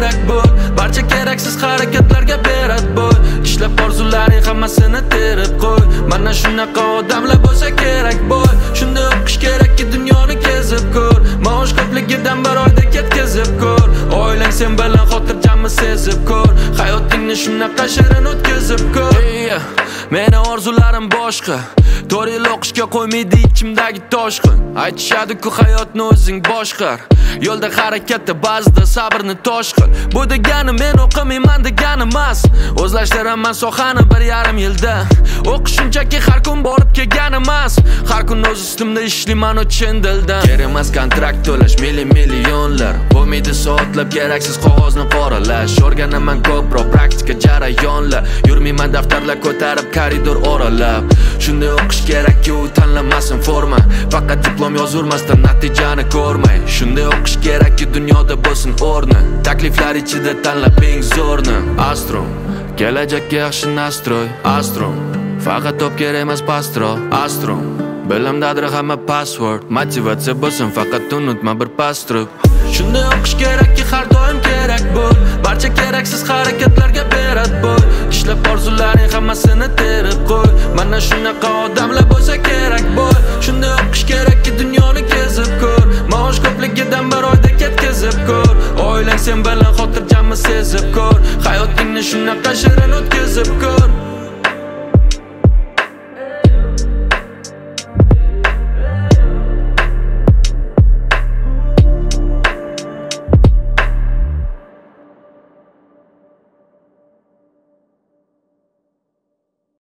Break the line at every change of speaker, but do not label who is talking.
kerak bo'l. Barcha keraksiz harakatlarga berat bo'l. Ishlab orzularing hammasini terib qo'y. Mana shunaqa odamlar bo'lsa kerak bo'l. Shunda o'qish kerakki dunyoni kezib ko'r. Maosh ko'pligidan bir oyda ketkazib ko'r. Oilang sen bilan xotirjamni sezib ko'r. Hayotingni shunaqa shirin o'tkazib ko'r. Meni orzularim boshqa. 4 yil o'qishga qo'ymaydi ichimdagi toshqin. Aytishadi-ku hayotni o'zing boshqar. Yo'lda harakatda ba'zida sabrni tosh qil. Bu degani men o'qimayman degani emas. O'zlashtiraman sohani 1,5 yilda. O'qish shunchaki har kun borib kelgan emas. Har kun o'z ustimda ishlayman chin dildan. Kerak emas kontrakt to'lash millionlar. Bo'lmaydi soatlab keraksiz qog'ozni qoralash. O'rganaman ko'proq praktika jarayonlar. Yurmayman daftarlar ko'tarib koridor oralab. Shunday o'qish kerakki u tanlamasin forma. Faqat diplom yozurmasdan natijani ko'rmay. Shunday o'qish kerakki dunyoda bo'lsin o'rni. Takliflar ichida tanlab eng zo'rni. Astro kelajakka yaxshi nastroy. Astro faqat top kerak emas pastro. Astro bilimdadir hamma password. Motivatsiya bo'lsin faqat unutma bir pastruk. Shunday o'qish kerakki har doim kerak bo'l. Barcha keraksiz harakatlarga berat bo'l. Ishlab orzularing hammasini terib qo'y. Mana shunaqa odamlar